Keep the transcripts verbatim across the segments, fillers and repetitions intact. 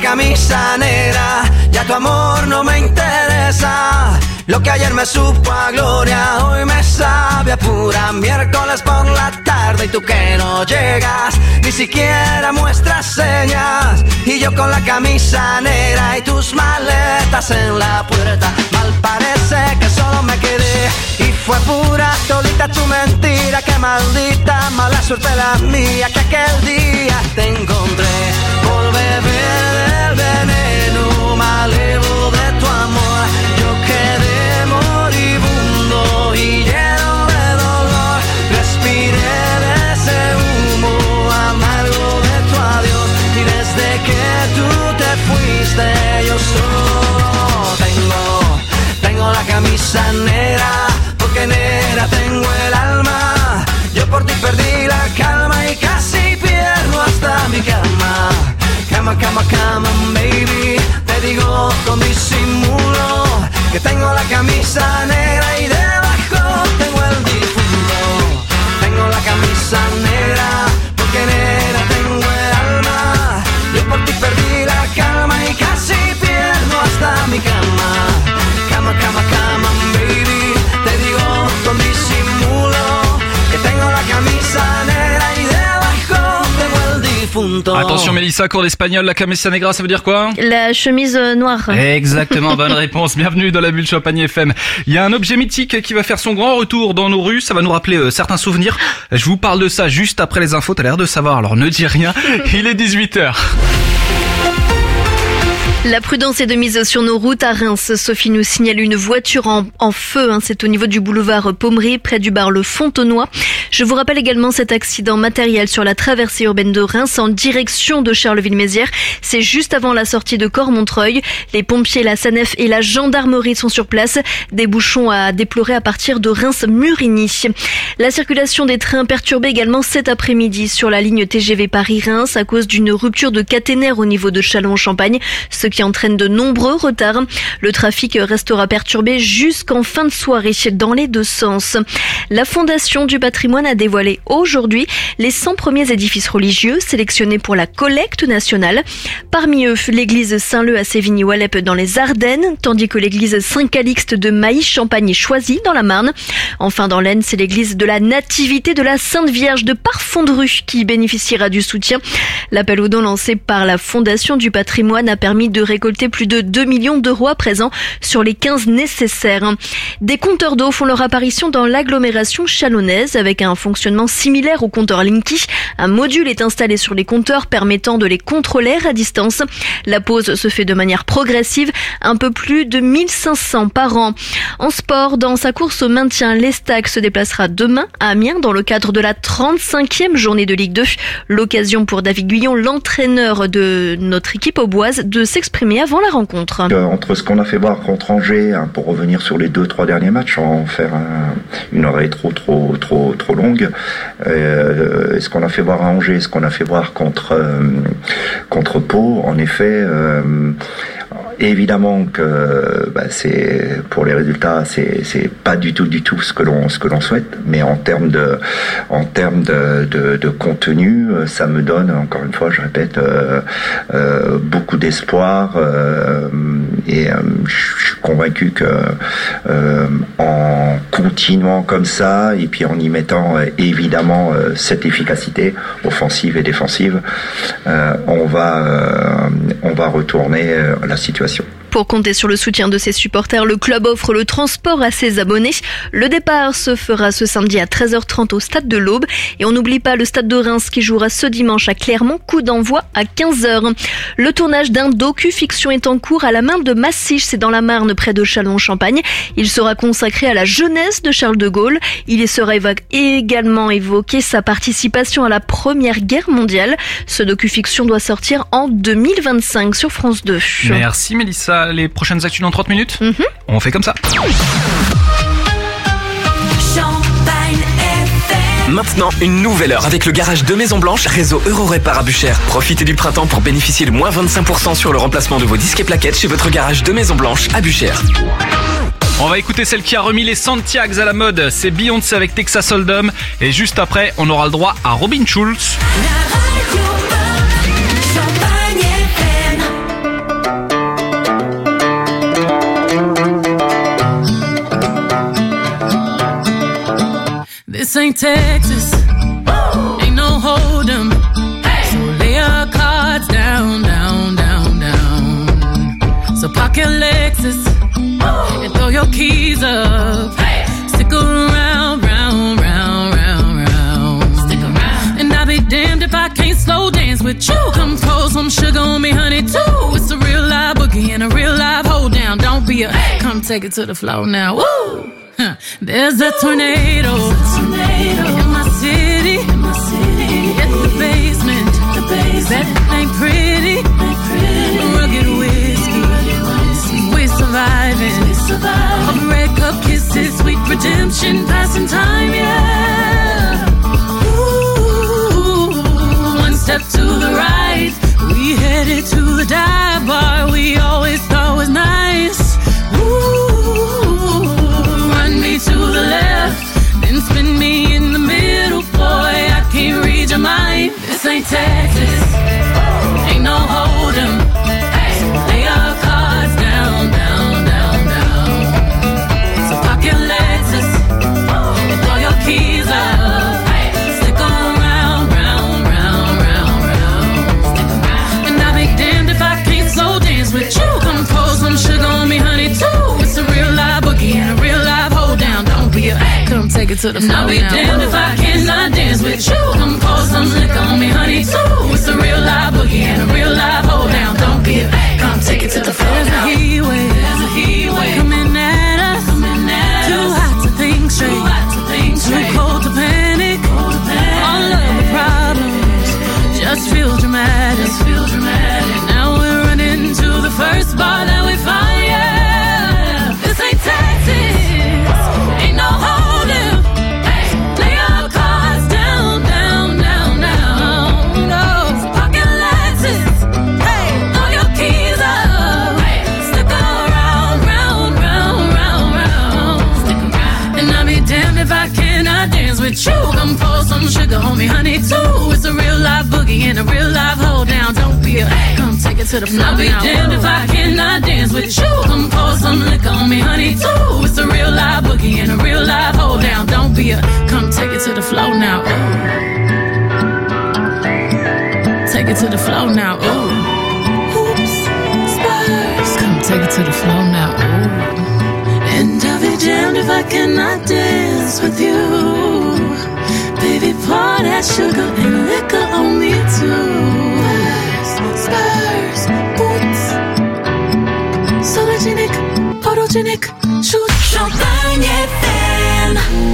camisa negra, ya tu amor no me interesa. Lo que ayer me supo a gloria, hoy me sabe a pura. Miércoles por la tarde y tú que no llegas, ni siquiera muestras señas. Y yo con la camisa negra y tus maletas en la puerta. Mal parece que solo me quedé y fue pura todita tu mentira. Qué maldita mala suerte la mía, que aquel día te encontré por beber del veneno malevo de tu amor. Yo quedé moribundo y lleno de dolor, respiré de ese humo amargo de tu adiós. Y desde que tú te fuiste yo solo tengo, tengo la camisa negra, porque negra tengo el alma. Yo por ti perdí la calma y casi pierdo hasta mi cama. Cama, cama, cama, baby, te digo con disimulo que tengo la camisa negra y debajo tengo el difunto. Tengo la camisa negra, porque negra tengo el alma. Yo por ti perdí la calma y casi pierdo hasta mi cama. Cama, cama, cama, baby, te digo con disimulo que tengo la camisa negra y debajo tengo el difunto. Attention Mélissa, cours d'espagnol, la camisa negra, ça veut dire quoi? La chemise noire. Exactement, bonne réponse. Bienvenue dans la bulle Champagne F M. Il y a un objet mythique qui va faire son grand retour dans nos rues. Ça va nous rappeler euh, certains souvenirs. Je vous parle de ça juste après les infos. T'as l'air de savoir, alors ne dis rien. Il est dix-huit heures. La prudence est de mise sur nos routes à Reims. Sophie nous signale une voiture en, en feu. Hein. C'est au niveau du boulevard Pommery, près du bar Le Fontenoy. Je vous rappelle également cet accident matériel sur la traversée urbaine de Reims en direction de Charleville-Mézières. C'est juste avant la sortie de Cormontreuil. Les pompiers, la SANEF et la gendarmerie sont sur place. Des bouchons à déplorer à partir de Reims-Murigny. La circulation des trains perturbée également cet après-midi sur la ligne T G V Paris-Reims à cause d'une rupture de caténaire au niveau de Châlons-en-Champagne, ce qui entraîne de nombreux retards. Le trafic restera perturbé jusqu'en fin de soirée dans les deux sens. La Fondation du patrimoine a dévoilé aujourd'hui les cent premiers édifices religieux sélectionnés pour la collecte nationale. Parmi eux, l'église Saint-Leu à Sévigny-Walep dans les Ardennes, tandis que l'église Saint-Calixte de Mailly-Champagne est choisie dans la Marne. Enfin, dans l'Aisne, c'est l'église de la Nativité de la Sainte Vierge de Parfondru qui bénéficiera du soutien. L'appel aux dons lancé par la Fondation du patrimoine a permis de récolter plus de deux millions d'euros à présent sur les quinze nécessaires. Des compteurs d'eau font leur apparition dans l'agglomération chalonnaise avec un fonctionnement similaire au compteur Linky. Un module est installé sur les compteurs permettant de les contrôler à distance. La pose se fait de manière progressive, un peu plus de mille cinq cents par an. En sport, dans sa course au maintien, l'Estac se déplacera demain à Amiens dans le cadre de la trente-cinquième journée de Ligue deux. L'occasion pour David Guyon, l'entraîneur de notre équipe auboise, de s'exprimer avant la rencontre. Euh, entre ce qu'on a fait voir contre Angers, hein, pour revenir sur les deux, trois derniers matchs, en faire un, une oreille trop, trop, trop, trop longue, euh, ce qu'on a fait voir à Angers, ce qu'on a fait voir contre, euh, contre Pau, en effet, euh, évidemment que bah, c'est pour les résultats, c'est c'est pas du tout du tout ce que l'on ce que l'on souhaite, mais en termes de en termes de de, de contenu, ça me donne encore une fois, je répète, euh, euh, beaucoup d'espoir euh, et euh, je suis convaincu que euh, en continuant comme ça et puis en y mettant euh, évidemment euh, cette efficacité offensive et défensive, euh, on va euh, on va retourner euh, la situation. Pour compter sur le soutien de ses supporters, le club offre le transport à ses abonnés. Le départ se fera ce samedi à treize heures trente au stade de l'Aube. Et on n'oublie pas le stade de Reims qui jouera ce dimanche à Clermont, coup d'envoi à quinze heures. Le tournage d'un docu-fiction est en cours à la main de Massich, c'est dans la Marne près de Châlons-en-Champagne. Il sera consacré à la jeunesse de Charles de Gaulle. Il y sera évo- également évoqué sa participation à la Première Guerre mondiale. Ce docu-fiction doit sortir en deux mille vingt-cinq sur France deux. Merci Mélissa. Les prochaines actus dans trente minutes. Mm-hmm. On fait comme ça. Maintenant, une nouvelle heure avec le garage de Maison Blanche, réseau Eurorépar à Buchères. Profitez du printemps pour bénéficier de moins vingt-cinq pour cent sur le remplacement de vos disques et plaquettes chez votre garage de Maison Blanche à Buchères. On va écouter celle qui a remis les Santiags à la mode. C'est Beyoncé avec Texas Hold'em. Et juste après, on aura le droit à Robin Schulz. ain't Texas, ain't no hold'em. So lay your cards down, down, down, down. So park your Lexus and throw your keys up. Stick around, round, round, round, round. Stick around. And I'll be damned if I can't slow dance with you. Come pour some sugar on me, honey, too. It's a real live boogie and a real live hold down. Don't be a, come take it to the floor now. Woo! Huh. There's a tornado, There's a tornado in my city, in my city. At the basement, the basement. That ain't pretty, ain't pretty. Rugged whiskey, rugged whiskey. We're surviving, we're surviving. Of red cup kisses, sweet redemption, passing time, yeah. Ooh, one step to the right, we headed to the dive bar we always thought was nice. Ooh. To the left, then spin me in the middle, boy, I can't read your mind. This ain't Texas, ain't no hold'em. So lay your cards down, down, down, down. So park your Lexus and throw your keys up. Stick around, round, round, round, round. And I'll be damned if I can't slow dance with you. Come pour some sugar on me, honey, too. It's a real live boogie and a real live hold down. Don't be a, come take it to the floor. I'll be now. Damned if I cannot dance with you. Come pour some liquor on me, honey, too. It's a real live boogie and a real live hold down. Don't be a, come take it to the floor. There's now. a heat wave, there's a heat wave coming at us, coming at Too us. hot to think straight, Too hot to think straight. Too cold to panic, cold to panic. All of the problems just feel dramatic, just feel dramatic. Now we're running to the first bar that we find, yeah. This ain't Texas. No hold'em, hey, lay your cards down, down, down, down. No, park your Lexus, hey, throw your keys up, hey, stick around, round, round, round, round. Stick around. And I'll be damned if I cannot dance with you. Come pour some sugar on me, honey, too. It's a real live boogie and a real live hold down. Don't be a, come take it to the floor. I'll be damned if I cannot dance with you. Come pour some liquor on me, honey, too. It's a real live boogie and a real live hold down. Don't be a, come take it to the floor now. Ooh. Take it to the floor now. Ooh. Oops, Spurs. Come take it to the floor now. Ooh. And I'll be damned if I cannot dance with you. Baby, pour that sugar and liquor on me too. Spurs, boots, sologenic, photogenic, shoot. Champagne F M.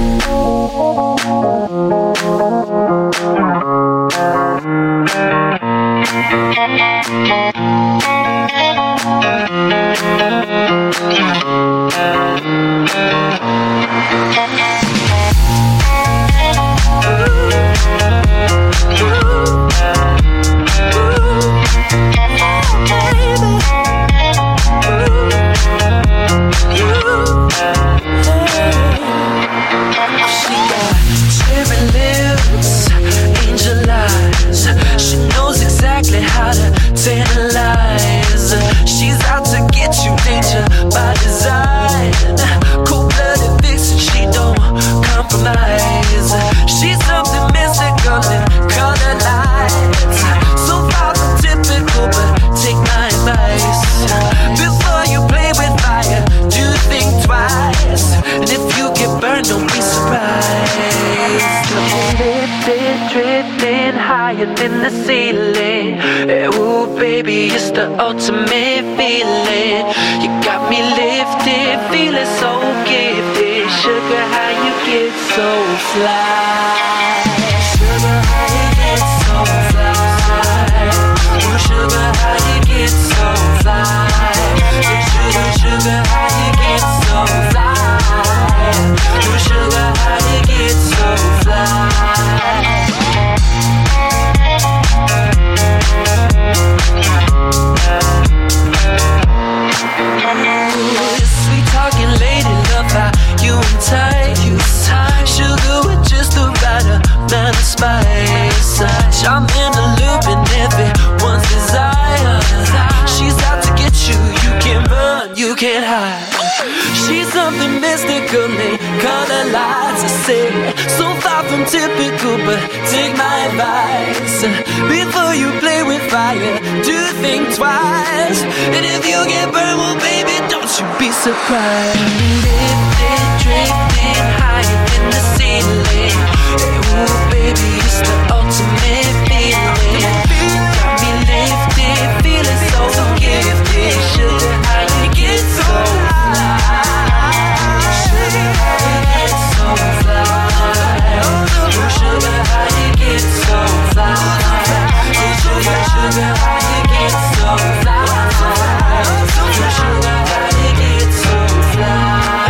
How to tantalize. She's out to get you, danger by design. Cold-blooded vixen, she don't compromise. She's something mystical and color lights. So far from typical, but take my advice. Before you play with fire, do think twice. And if you get burned, don't be surprised. Lifted, drifting higher than the ceiling. Ooh, baby, it's the ultimate feeling. You got me lifted, feeling so gifted. Sugar, how you get so fly? Sugar, how you get so fly? Ooh, sugar, how you get so fly? Sugar, sugar, how you get so fly? Ooh, sugar, how you get so fly? Sweet talking lady, love how you entice. Sugar with just the right amount of spice. I'm in a loop and everyone's desire. She's out to get you, you can't run, you can't hide. She's something mystical, color lights, I say. So far from take my advice. Before you play with fire, do think twice. And if you get burned, well baby, don't you be surprised. Lifted, drifting higher than the ceiling. Ooh baby, it's the ultimate feeling. Got me lifted, feeling so gifted. Sugar, how you get so high? Sugar, how you get so fly? Sugar, how you get so fly? Sugar, sugar, how you get so fly? Sugar, how you get so fly?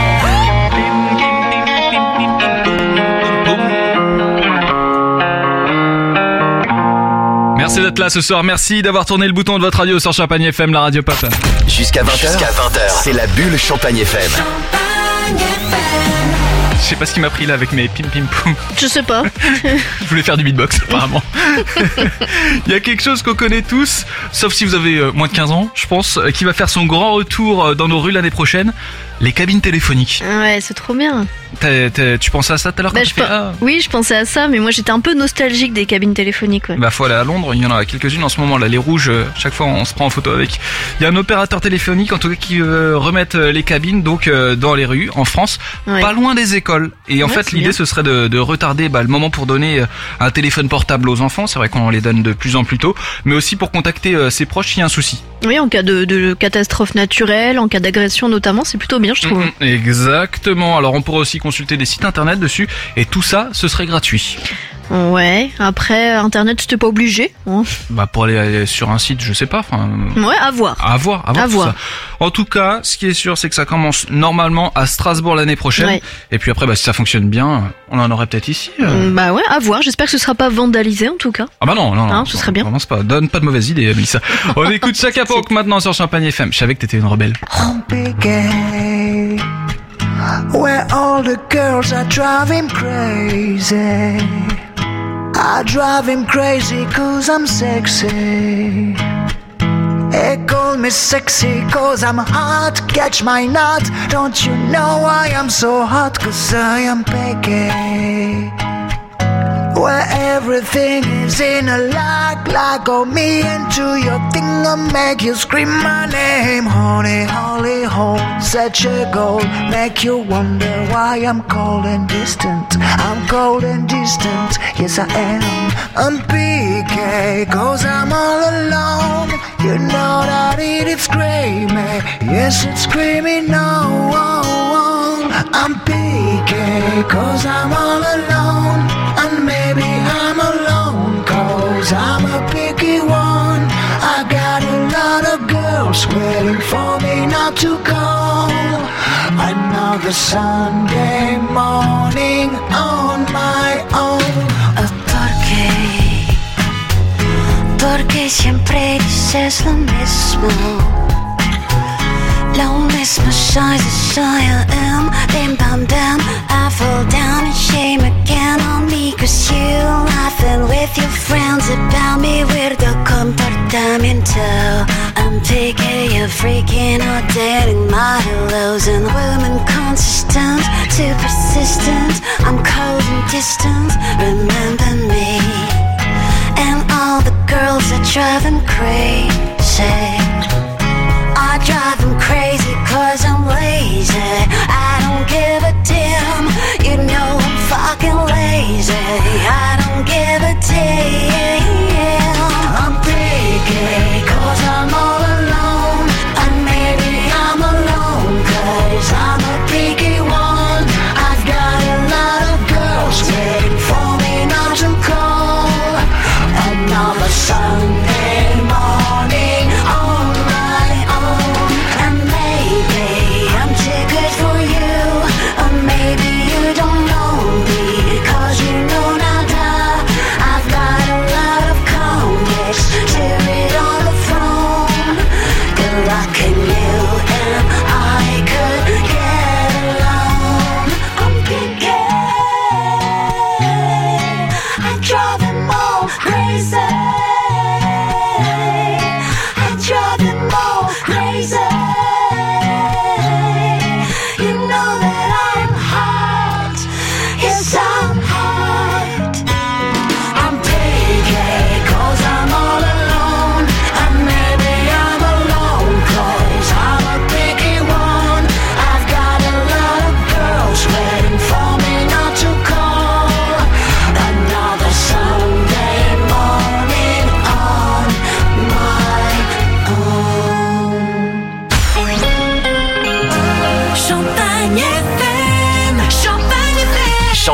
Merci d'être là ce soir, merci d'avoir tourné le bouton de votre radio sur Champagne F M, la radio pop. Jusqu'à vingt heures, Jusqu'à vingt heures, c'est la bulle Champagne F M. Je sais pas ce qui m'a pris là avec mes pim pim poum. Je sais pas. Je voulais faire du beatbox apparemment. Il y a quelque chose qu'on connaît tous, sauf si vous avez euh, moins de quinze ans, je pense, euh, qui va faire son grand retour euh, dans nos rues l'année prochaine. Les cabines téléphoniques. Ouais, c'est trop bien. T'as, t'as, tu pensais à ça tout à l'heure quand Bah, tu je fais, pe- ah. Oui, je pensais à ça, mais moi j'étais un peu nostalgique des cabines téléphoniques. Ouais. Bah faut aller à Londres, il y en a quelques-unes en ce moment là, les rouges, euh, chaque fois on se prend en photo avec. Il y a un opérateur téléphonique en tout cas qui veut remettre euh, les cabines donc euh, dans les rues en France, Ouais. pas loin des écoles. Et en Ouais, fait c'est l'idée bien. ce serait de, de retarder bah, le moment pour donner euh, un téléphone portable aux enfants, c'est vrai qu'on les donne de plus en plus tôt, mais aussi pour contacter euh, ses proches s'il y a un souci. Oui, en cas de, de catastrophe naturelle, en cas d'agression notamment, c'est plutôt bien, je trouve. Mhm, exactement, alors on pourrait aussi consulter des sites internet dessus et tout ça ce serait gratuit. Ouais, après, Internet, c'était pas obligé. Hein. Bah pour aller, aller sur un site je sais pas, enfin... Ouais, à voir. À voir, à voir À tout voir. ça. En tout cas, ce qui est sûr, c'est que ça commence normalement à Strasbourg l'année prochaine. Ouais. Et puis après, bah, si ça fonctionne bien, on en aurait peut-être ici. euh. Bah ouais, à voir. J'espère que ce sera pas vandalisé en tout cas. Ah bah non, non, non. Hein, ce serait bien. Commence pas. Donne pas de mauvaises idées, Mélissa. On écoute Chaka Ponk maintenant sur Champagne F M. Je savais que t'étais une rebelle. Gay, where all the girls are driving crazy. I drive him crazy cause I'm sexy. They call me sexy cause I'm hot. Catch my nut. Don't you know I am so hot cause I am picky. Where everything is in a lock, lock on me into your thing and make you scream my name. Honey, holy hole, such a goal, make you wonder why I'm cold and distant. I'm cold and distant, yes I am. I'm P K, cause I'm all alone. You know that it is screaming, yes it's screaming no. I'm P K, cause I'm all alone. And maybe I'm alone, cause I'm a picky one. I got a lot of girls waiting for me not to call. Another Sunday morning on my own. ¿Por qué? Porque siempre dices lo mismo. Lo mismo soy, soy I am. Bim bam bam, I fall down and shame again on me. Cause you laughing with your friends about me. Weirdo comportamiento. I'm picky, you're freaking out, dating my hellos. And women consistent, too persistent. I'm cold and distant, remember me. And all the girls that drive them crazy. I drive them crazy cause I'm lazy. I don't give a damn. You know I'm fucking lazy. I don't give a damn. I'm picky cause I'm all alone. And maybe I'm alone cause I'm a picky one. I've got a lot of girls waiting for me not to call. Another Sunday morning on my own. And maybe I'm too good for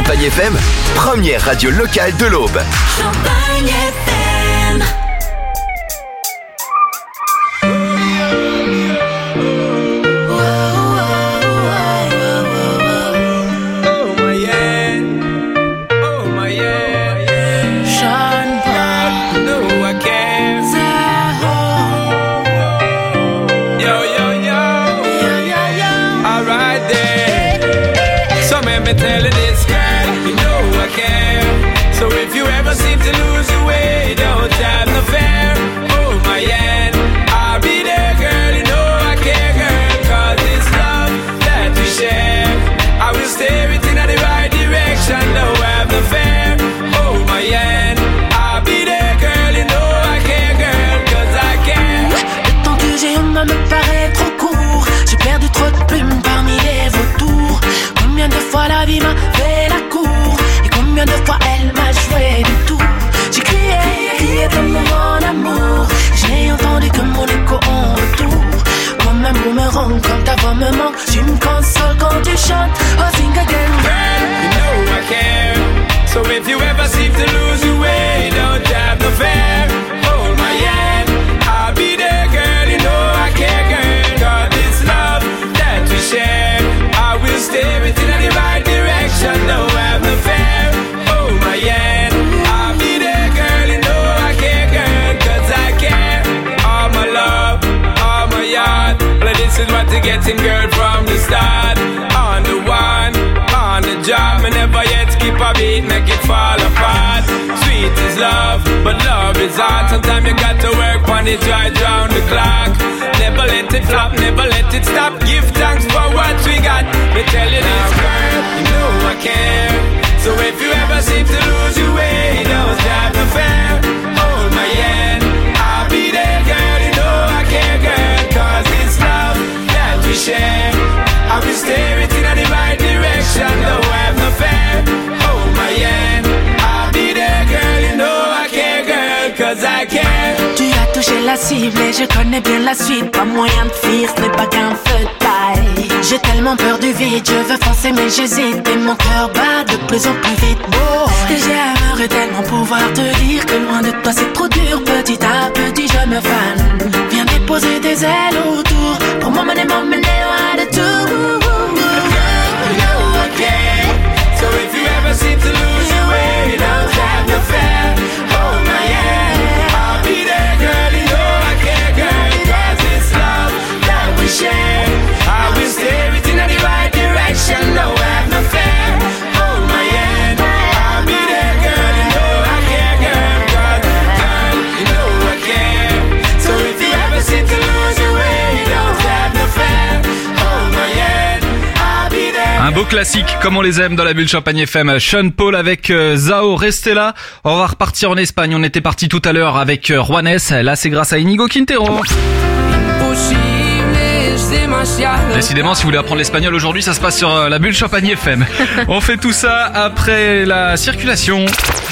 Champagne F M, première radio locale de l'Aube. Champagne F M. Tell her this, girl, you know I care. So if you ever seem to lose your way, don't have no fear. Hold my hand, I'll be there, girl, you know I care, girl. Cause it's love that we share. I will steer it in the right direction, don't have no fear. Hold my hand, I'll be there, girl, you know I care, girl. Cause I care. Le temps que j'ai eu me paraît trop court. J'ai perdu trop de plumes parmi les vautours. Combien de fois la vie m'a fait la cour et combien de fois elle m'a joué du tout. J'ai crié, crié de mon amour. J'ai entendu que mon écho en retour. Comme un boomerang quand ta voix me manque. Tu me consoles quand tu chantes. Oh, sing again. Girl, you know I care. So if you ever seem to lose your way, don't have no fear. Hold my hand, I'll be there, girl. You know I care, girl. God, this love that we share. I will steer it in the right direction, no have no fear. Hold my hand, I'll be there, girl, you know I care, girl, cause I care. All my love, all my yard, well, this is what you're getting, girl, from the start. On the one, on the job, me never yet skip a beat, make it fall apart. Sweet is love, but love is hard. Sometimes you got to work on it right round the clock. Never let it flop, never let it stop. Give thanks for what we got. Me tell you this, girl, you know I care. So if you ever seem to lose your way, don't have no fear. Hold my hand, I'll be there, girl, you know I care, girl. Cause it's love that we share. I will steer it in the right direction, don't have no fear. Hold my hand, I'll be there, girl, you know I care, girl, cause I care. Tu as touché la cible et je connais bien la suite. Pas moyen de fuir, ce n'est pas qu'un feu de paille. J'ai tellement peur du vide, je veux foncer mais j'hésite. Et mon cœur bat de plus en plus vite. Oh, et j'aimerais tellement pouvoir te dire que loin de toi c'est trop dur. Petit à petit je me fane. Viens déposer des ailes autour pour m'emmener, m'emmener loin de tout. You know I care. So if you ever seem to lose your way, don't have no fear. Hold my hand, I'll be there, girl, you know I care, girl. Cause it's love that we share. I will steer it in the right direction, no have no fear. Hold my hand, I'll be there, girl, you know I care, girl. Cause, girl, you know I care. So if you ever seem to lose your way, don't have no fear. Hold my hand, I'll be there. Un beau classique, comme on les aime dans la bulle Champagne F M. Sean Paul avec euh, Zao, restez là. On va repartir en Espagne. On était parti tout à l'heure avec euh, Juanes. Là, c'est grâce à Inigo Quintero. Décidément, si vous voulez apprendre l'espagnol aujourd'hui, ça se passe sur euh, la bulle Champagne F M. On fait tout ça après la circulation.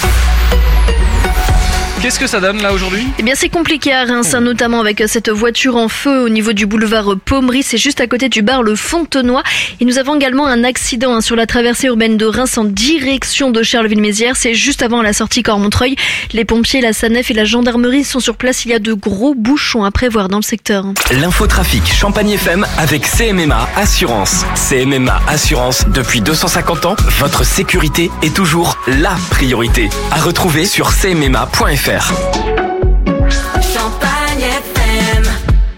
Qu'est-ce que ça donne là aujourd'hui ? Eh bien c'est compliqué à Reims, hein, notamment avec cette voiture en feu au niveau du boulevard Pommery, c'est juste à côté du bar Le Fontenoy. Et nous avons également un accident hein, sur la traversée urbaine de Reims en direction de Charleville-Mézières, c'est juste avant la sortie Cormontreuil. Les pompiers, la SANEF et la gendarmerie sont sur place, il y a de gros bouchons à prévoir dans le secteur. L'infotrafic Champagne F M avec C M M A Assurance. C M M A Assurance, depuis deux cent cinquante ans, votre sécurité est toujours la priorité. À retrouver sur c m m a point f r. Champagne F M.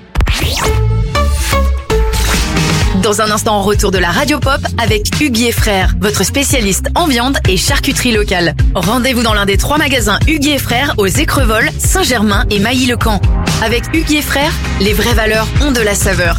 Dans un instant, retour de la Radio Pop avec Hugues et Frères, votre spécialiste en viande et charcuterie locale. Rendez-vous dans l'un des trois magasins Hugues et Frères aux Écrevols, Saint-Germain et Mailly-le-Camp. Avec Hugues et Frères, les vraies valeurs ont de la saveur.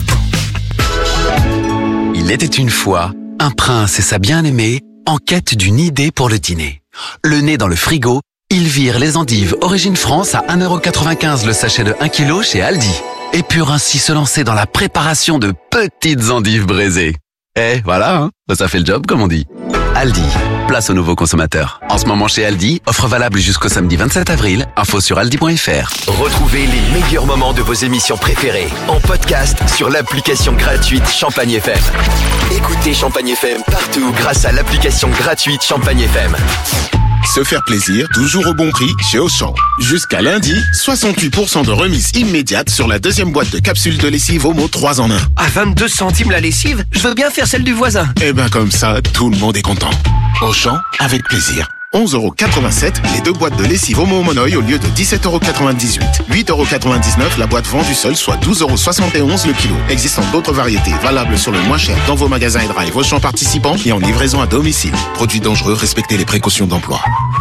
Il était une fois un prince et sa bien-aimée en quête d'une idée pour le dîner. Le nez dans le frigo, ils virent les endives Origine France à un euro quatre-vingt-quinze le sachet de un kilo chez Aldi et purent ainsi se lancer dans la préparation de petites endives braisées. Eh, voilà, hein, ça fait le job comme on dit. Aldi. Place aux nouveaux consommateurs. En ce moment chez Aldi, offre valable jusqu'au samedi vingt-sept avril. Info sur aldi point f r. Retrouvez les meilleurs moments de vos émissions préférées en podcast sur l'application gratuite Champagne F M. Écoutez Champagne F M partout grâce à l'application gratuite Champagne F M. Se faire plaisir, toujours au bon prix chez Auchan. Jusqu'à lundi, soixante-huit pour cent de remise immédiate sur la deuxième boîte de capsules de lessive Omo trois en un. À vingt-deux centimes la lessive, je veux bien faire celle du voisin. Eh ben comme ça, tout le monde est content. Auchan, avec plaisir. onze euros quatre-vingt-sept les deux boîtes de lessive Omo Monoï au lieu de dix-sept euros quatre-vingt-dix-huit. huit euros quatre-vingt-dix-neuf la boîte vendue seule, soit douze euros soixante et onze le kilo. Existant d'autres variétés valables sur le moins cher dans vos magasins et drive Auchan participants et en livraison à domicile. Produits dangereux, respectez les précautions d'emploi.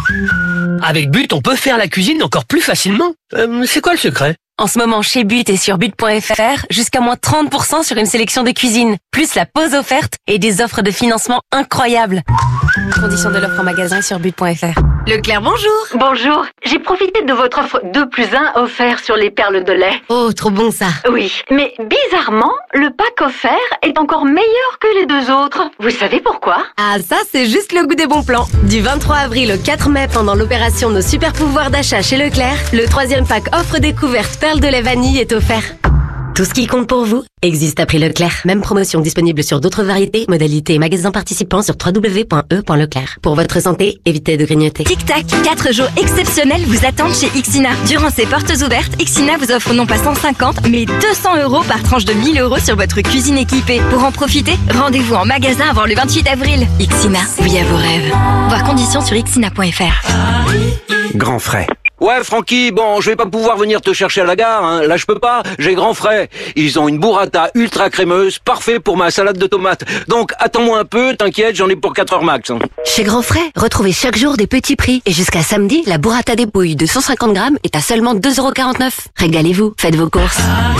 Avec But, on peut faire la cuisine encore plus facilement. Euh, c'est quoi le secret ? En ce moment, chez But et sur but point f r, jusqu'à moins trente pour cent sur une sélection de cuisine, plus la pause offerte et des offres de financement incroyables. Conditions de l'offre en magasin et sur but point f r. Leclerc, bonjour. Bonjour. J'ai profité de votre offre deux plus un offert sur les perles de lait. Oh, trop bon ça. Oui, mais bizarrement, le pack offert est encore meilleur que les deux autres. Vous savez pourquoi ? Ah, ça, c'est juste le goût des bons plans. Du vingt-trois avril au quatre mai, pendant l'opération Nos super pouvoirs d'achat chez Leclerc, le troisième pack offre découverte perles de lait vanille est offert. Tout ce qui compte pour vous existe à prix Leclerc. Même promotion disponible sur d'autres variétés, modalités et magasins participants sur w w w point e point leclerc. Pour votre santé, évitez de grignoter. Tic Tac, quatre jours exceptionnels vous attendent chez Ixina. Durant ces portes ouvertes, Ixina vous offre non pas cent cinquante, mais deux cents euros par tranche de mille euros sur votre cuisine équipée. Pour en profiter, rendez-vous en magasin avant le vingt-huit avril. Ixina, oui à vos rêves. Voir conditions sur ixina point f r. Grand frais. Ouais, Francky, bon, je vais pas pouvoir venir te chercher à la gare, hein. Là, je peux pas. J'ai Grand Frais. Ils ont une burrata ultra crémeuse, parfait pour ma salade de tomates. Donc, attends-moi un peu, t'inquiète, j'en ai pour quatre heures max. Hein. Chez Grand Frais, retrouvez chaque jour des petits prix. Et jusqu'à samedi, la burrata des pouilles de cent cinquante grammes est à seulement deux euros quarante-neuf. Régalez-vous, faites vos courses.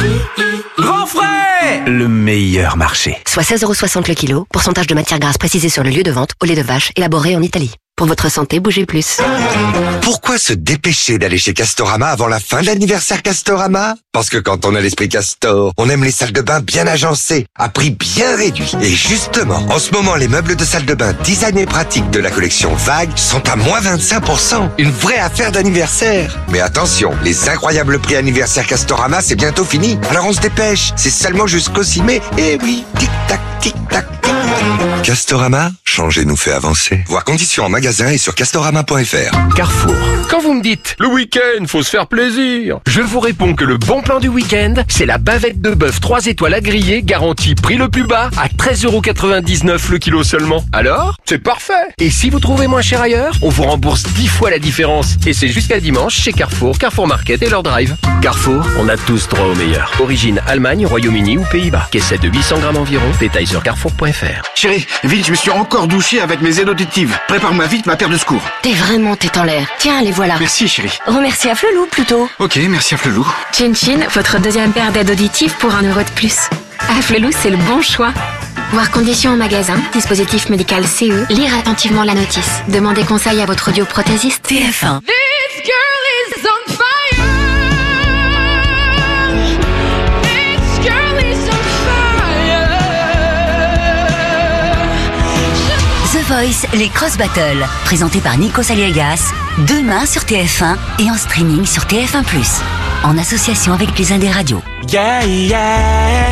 Grand Frais! Le meilleur marché. Soit seize euros soixante le kilo, pourcentage de matière grasse précisé sur le lieu de vente, au lait de vache, élaboré en Italie. Pour votre santé, bougez plus. Pourquoi se dépêcher d'aller chez Castorama avant la fin de l'anniversaire Castorama ? Parce que quand on a l'esprit Castor, on aime les salles de bain bien agencées, à prix bien réduit. Et justement, en ce moment, les meubles de salle de bain design et pratique de la collection Vague sont à moins vingt-cinq pour cent. Une vraie affaire d'anniversaire. Mais attention, les incroyables prix anniversaire Castorama, c'est bientôt fini. Alors on se dépêche, c'est seulement jusqu'au six mai. Et oui, tic-tac, tic-tac, tic. Castorama, changer nous fait avancer. Voir conditions en magasin et sur castorama point f r. Carrefour. Quand vous me dites, le week-end, faut se faire plaisir, je vous réponds que le bon plan du week-end, c'est la bavette de bœuf trois étoiles à griller, garantie prix le plus bas, à treize euros quatre-vingt-dix-neuf le kilo seulement. Alors, c'est parfait. Et si vous trouvez moins cher ailleurs, on vous rembourse dix fois la différence. Et c'est jusqu'à dimanche chez Carrefour, Carrefour Market et leur drive. Carrefour, on a tous droit au meilleur. Origine Allemagne, Royaume-Uni ou Pays-Bas. Caissette de huit cents grammes environ. Détail sur carrefour point f r. Chérie, vite, je me suis encore douché avec mes aides auditives. Prépare-moi vite ma paire de secours. T'es vraiment tête en l'air. Tiens, les voilà. Merci, chérie. Remercie à Flelou, plutôt. Ok, merci à Flelou. Chin Chin, votre deuxième paire d'aides auditives pour un euro de plus. À Flelou, c'est le bon choix. Voir conditions en magasin, dispositif médical C E, lire attentivement la notice. Demandez conseil à votre audioprothésiste. T F un. This girl is on fire. This girl is on fire. The Voice, les Cross Battles, présenté par Nikos Aliagas, demain sur T F un et en streaming sur T F un plus, en association avec les Indes radios. Yeah, yeah.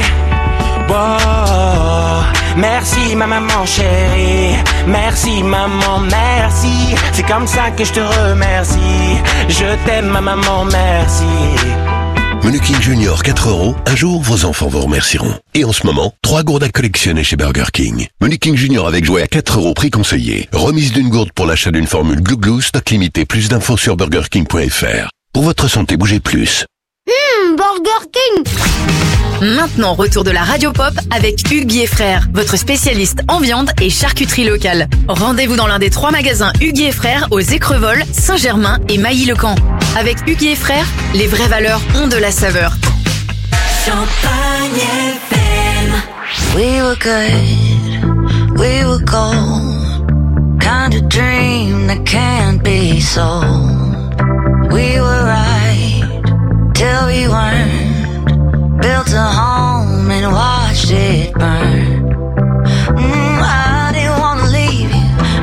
Wow. Merci ma maman chérie, merci maman, merci. C'est comme ça que je te remercie. Je t'aime ma maman, merci. Menu King Junior quatre euros, un jour vos enfants vous remercieront. Et en ce moment, trois gourdes à collectionner chez Burger King. Menu King Junior avec jouet à quatre euros, prix conseillé. Remise d'une gourde pour l'achat d'une formule Glou Glou, stock limité, plus d'infos sur burger king point f r. Pour votre santé, bougez plus. Mmh, Burger King. Maintenant, retour de la Radio Pop avec Hugues et Frères, votre spécialiste en viande et charcuterie locale. Rendez-vous dans l'un des trois magasins Hugues et Frères aux Écrevols, Saint-Germain et Mailly-le-Camp. Avec Hugues et Frères, les vraies valeurs ont de la saveur. Champagne F M. We were good, we were gold. Kind of dream that can't be sold. We were right till we weren't. Built a home and watched it burn. Mm, I didn't wanna leave you,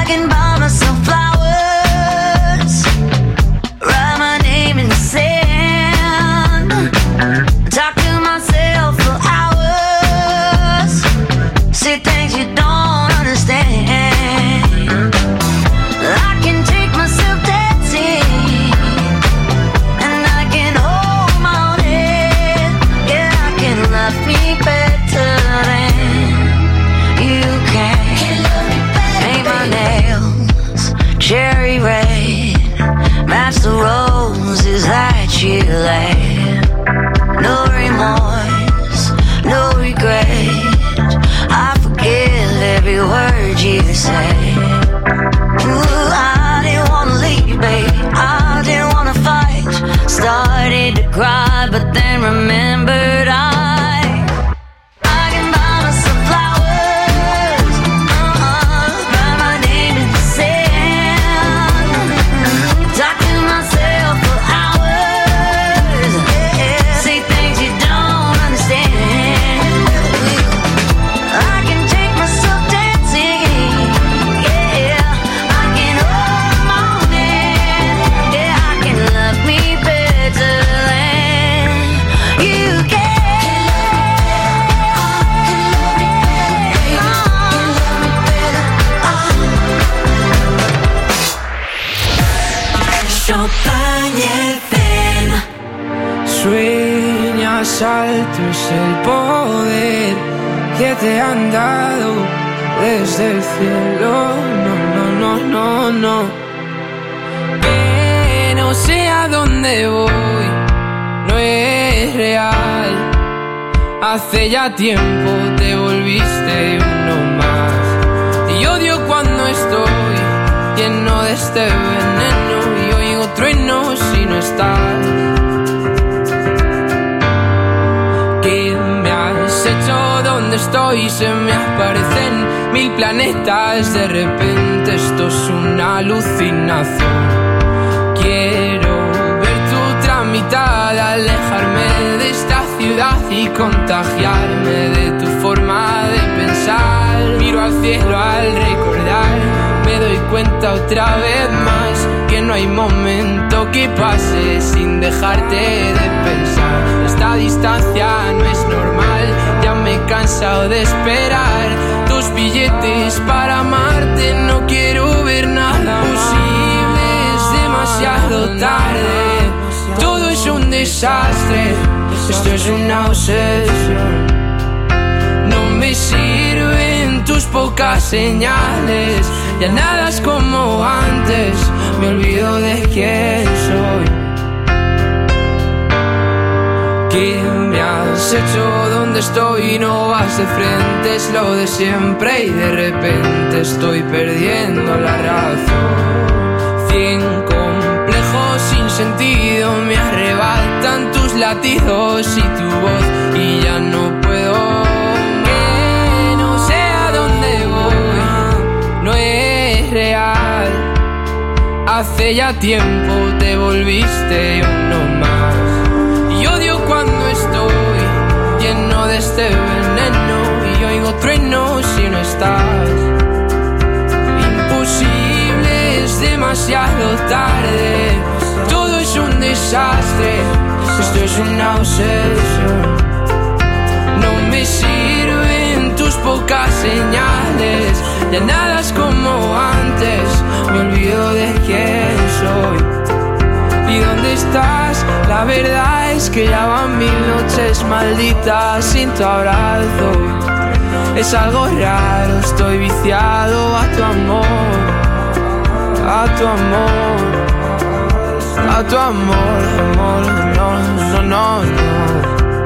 can buy myself flowers, write my name in the sand, talk to myself for hours, say things you don't understand. I can take myself dancing, and I can hold my own head. Yeah, I can love me better than you can. Paint my nails cherry red, match the roses that you laid. No remorse, no regret, I forgive every word you say. Ooh, I didn't wanna leave, babe, I didn't wanna fight. Started to cry, but then remembered I I can buy myself flowers, uh-uh, write my name in the sand, talk to myself for hours, yeah, say things you don't understand. I can take myself dancing, yeah, I can hold my own hand, yeah, I can love me better than you can. Champagne F M. Sueñas alto es el poder que te han dado desde el cielo. No, no, no, no, no. Que no sé a dónde voy, no es real. Hace ya tiempo te volviste uno más. Y odio cuando estoy lleno de este veneno y oigo truenos si no estás. ¿Qué me has hecho? ¿Dónde estoy? Se me aparecen mil planetas. De repente esto es una alucinación. Quiero ver tu tramitada, alejarme de esta ciudad y contagiarme de tu forma de pensar. Miro al cielo al recordar, me doy cuenta otra vez más que no hay momento que pase sin dejarte de pensar. Esta distancia no es normal, ya me he cansado de esperar tus billetes para amarte. No quiero ver nada posible, es demasiado tarde. Todo es un desastre, esto es una obsesión. No me sirven tus pocas señales, ya nada es como antes, me olvido de quién soy. ¿Qué me has hecho? ¿Dónde estoy? No vas de frente, es lo de siempre y de repente estoy perdiendo la razón. Cien complejos sin sentido me arrebatan tus latidos y tu voz y ya no puedo. Que no sé a dónde voy, no es real. Hace ya tiempo te volviste uno más. Y odio cuando estoy lleno de este veneno y oigo truenos si no estás. Imposible, es demasiado tarde. Todo es un desastre, esto es una obsesión. No me sirven tus pocas señales, ya nada es como antes, me olvido de quién soy. ¿Y dónde estás? La verdad es que ya van mil noches malditas sin tu abrazo. Es algo raro, estoy viciado a tu amor, a tu amor, a tu amor, amor, no, no, no, no.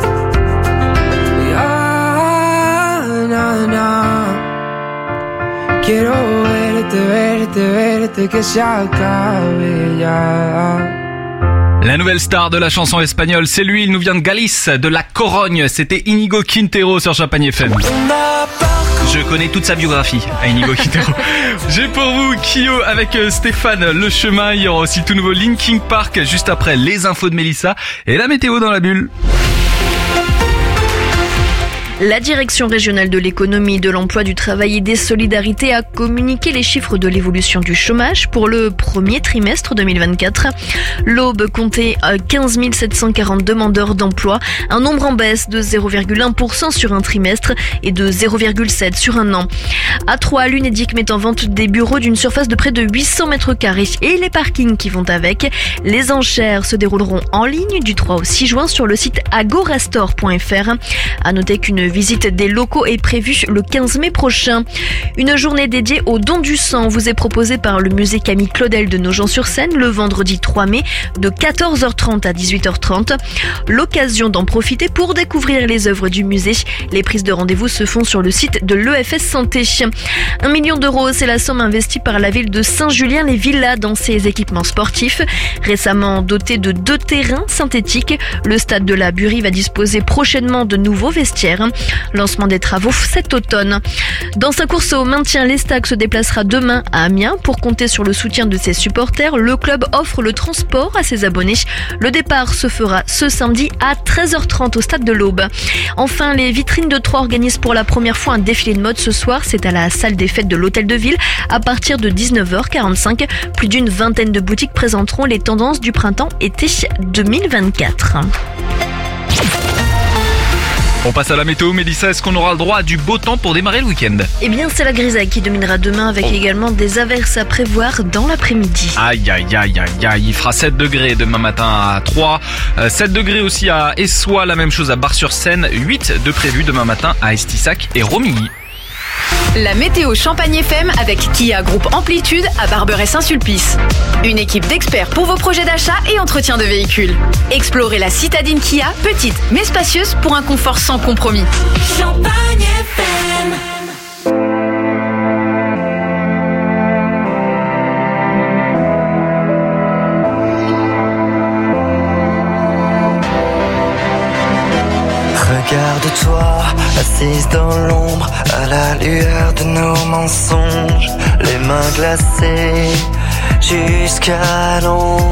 Ya, na, na. Quiero verte, verte, verte, que se acabe ya. La nouvelle star de la chanson espagnole, c'est lui, il nous vient de Galice, de la Corogne. C'était Inigo Quintero sur Champagne F M. Je connais toute sa biographie à Inigo Quintero. J'ai pour vous Kyo avec Stéphane Le Chemin. Il y aura aussi tout nouveau Linkin Park juste après les infos de Mélissa et la météo dans la bulle. La direction régionale de l'économie, de l'emploi, du travail et des solidarités a communiqué les chiffres de l'évolution du chômage pour le premier trimestre deux mille vingt-quatre. L'Aube comptait quinze mille sept cent quarante demandeurs d'emploi, un nombre en baisse de zéro virgule un pour cent sur un trimestre et de zéro virgule sept sur un an. À Troyes, l'Unédic met en vente des bureaux d'une surface de près de huit cents mètres carrés et les parkings qui vont avec. Les enchères se dérouleront en ligne du trois au six juin sur le site agorastore point f r. À noter qu'une visite des locaux est prévue le quinze mai prochain. Une journée dédiée au don du sang vous est proposée par le musée Camille Claudel de Nogent-sur-Seine le vendredi trois mai de quatorze heures trente à dix-huit heures trente. L'occasion d'en profiter pour découvrir les œuvres du musée. Les prises de rendez-vous se font sur le site de l'E F S Santé. Un million d'euros, c'est la somme investie par la ville de Saint-Julien-les-Villas dans ses équipements sportifs. Récemment doté de deux terrains synthétiques, le stade de la Burie va disposer prochainement de nouveaux vestiaires. Lancement des travaux cet automne. Dans sa course au maintien, l'Estac se déplacera demain à Amiens pour compter sur le soutien de ses supporters. Le club offre le transport à ses abonnés. Le départ se fera ce samedi à treize heures trente au stade de l'Aube. Enfin, les vitrines de Troyes organisent pour la première fois un défilé de mode ce soir. C'est à la salle des fêtes de l'Hôtel de Ville à partir de dix-neuf heures quarante-cinq. Plus d'une vingtaine de boutiques présenteront les tendances du printemps-été deux mille vingt-quatre. On passe à la météo. Mélissa, est-ce qu'on aura le droit à du beau temps pour démarrer le week-end? Eh bien, c'est la grisaille qui dominera demain avec oh. également des averses à prévoir dans l'après-midi. Aïe, aïe, aïe, aïe, aïe. Il fera sept degrés demain matin à Troyes. Euh, sept degrés aussi à Essois. La même chose à Bar-sur-Seine. huit de prévu demain matin à Estissac et Romilly. La météo Champagne F M avec Kia Groupe Amplitude à Barberet-Saint-Sulpice. Une équipe d'experts pour vos projets d'achat et entretien de véhicules. Explorez la citadine Kia, petite mais spacieuse pour un confort sans compromis. Champagne F M. Regarde-toi, assise dans l'ombre, à la lueur de nos mensonges, les mains glacées jusqu'à l'ombre.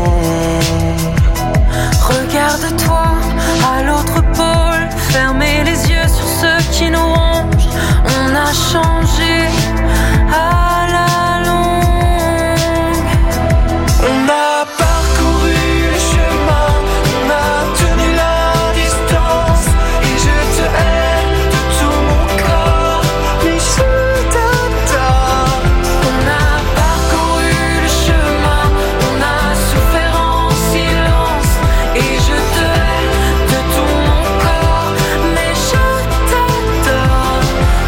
Regarde-toi, à l'autre pôle, fermez les yeux sur ceux qui nous rongent. On a changé à la longue. On a parcouru le chemin, on a tenu la distance. Je te hais de tout mon corps, mais je t'adore. On a parcouru le chemin, on a souffert en silence. Et je te hais de tout mon corps, mais je t'adore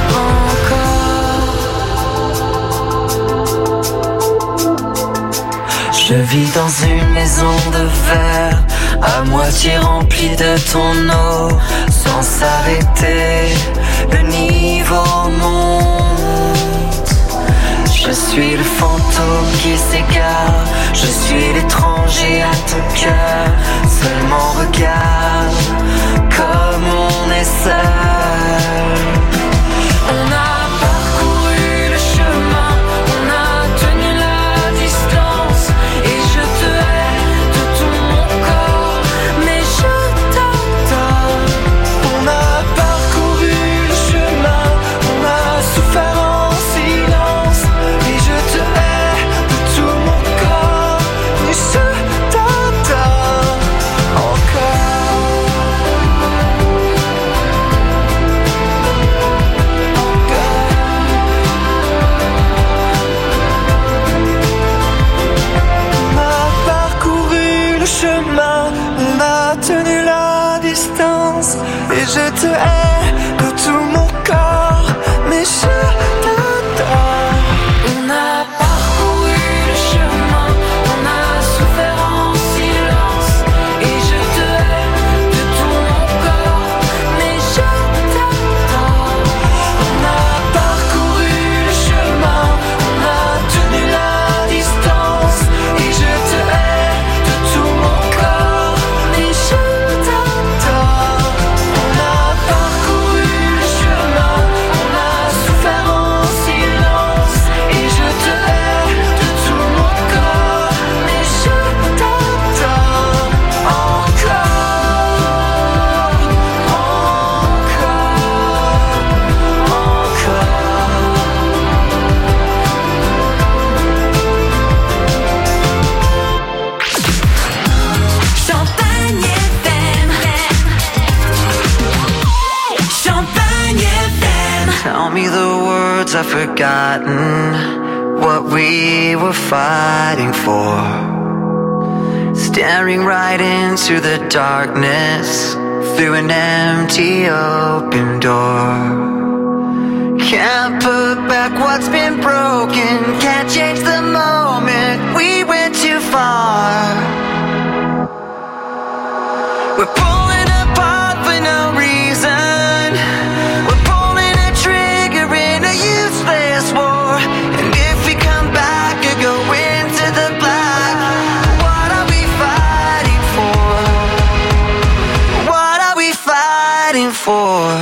encore. Je vis dans une maison de verre, à moitié remplie de ton eau. Sans s'arrêter, le niveau monte. Je suis le fantôme qui s'égare, je suis l'étranger à ton cœur. Seulement regarde comme on est seul. On a parcouru le chemin, on a tenu la distance. Et je te hais de tout mon corps, mais je t'adore. On a parcouru le chemin, on a souffert en silence. Et je te hais de tout mon corps, mais je t'adore encore. forgotten what we were fighting for. Staring right into the darkness through an empty open door. Can't put back what's been broken, can't change the moment, we went too far. We're pulling apart for no reason, we're pulling a trigger in a useless war. And if we come back or go into the black, what are we fighting for? What are we fighting for?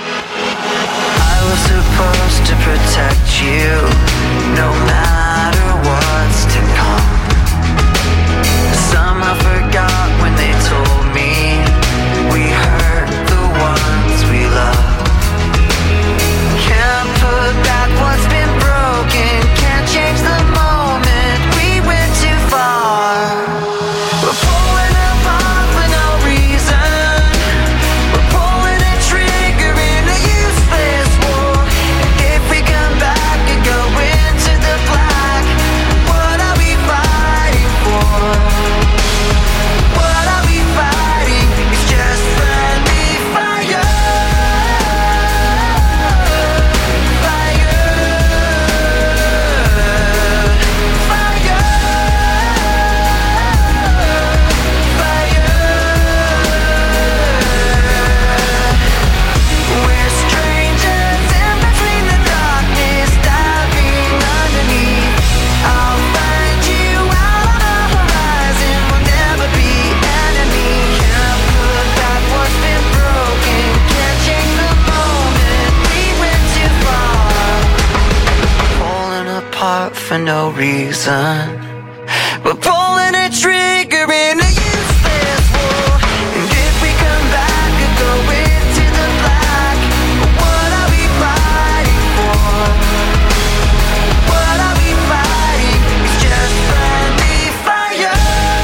Supposed to protect you, no matter what's to come. Somehow forgot when they told me we hurt the ones we love. Can't put back what's been broken, can't change the moment, we went too far. We're pulling apart for no reason, we're pulling a trigger in a useless war. For no reason, we're pulling a trigger in a useless war. And if we come back and go into the black, what are we fighting for? What are we fighting? It's just friendly fire.